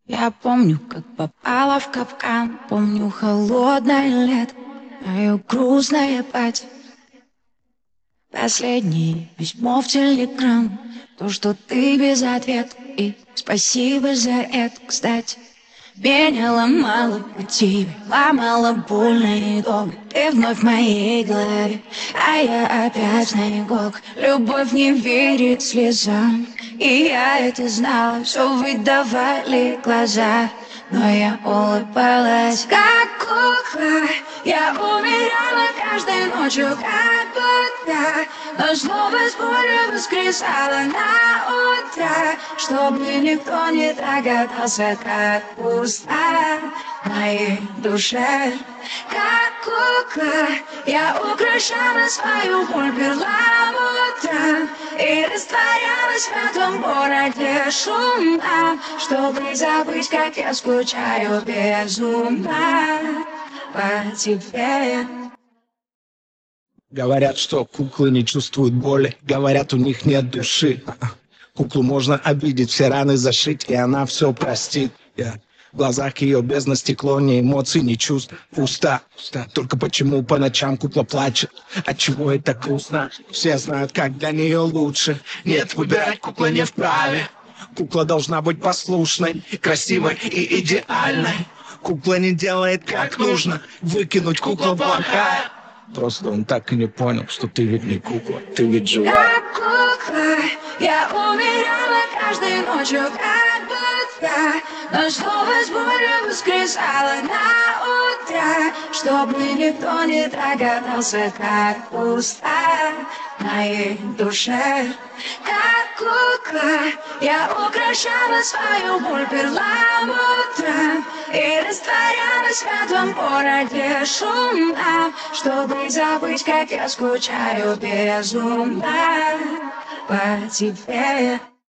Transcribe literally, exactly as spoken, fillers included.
Я помню, как попала в капкан. Помню холодное лето, мое грустное пати. Последнее письмо в телеграм. То, что ты без ответа. И спасибо за это, кстати. Меня ломало по тебе, ломало больно и долго. Ты вновь в моей голове, а я опять на иголках. Любовь не верит слезам, и я это знала. Все выдавали глаза, но я улыбалась, как кукла. Я умирала каждой ночью, как будто, но снова с болью воскресала на утро, чтобы никто не догадался, как пусто в моей душе. Как кукла, я украшала свою боль перламутром и растворялась в этом городе шумном, чтобы забыть, как я скучаю безумно по тебе. Говорят, что куклы не чувствуют боли, говорят, у них нет души. Куклу можно обидеть, все раны зашить, и она все простит. Yeah. В глазах ее бездна стекло, ни эмоций, ни чувств. Пусто, пусто. Только почему по ночам кукла плачет? Отчего это грустно? Все знают, как для нее лучше. Нет, выбирать кукла не вправе. Кукла должна быть послушной, красивой и идеальной. Кукла не делает как нужно, выкинуть кукла плохая. Просто он так и не понял, что ты ведь не кукла, ты ведь живая. Как кукла, я умирала каждой ночью, как будто, но снова с болью воскресала на утро, чтобы никто не догадался, как пусто в моей душе. Как кукла, я украшала свою боль перламутром и растворялась в этом городе шумном, чтобы забыть, как я скучаю безумно по тебе.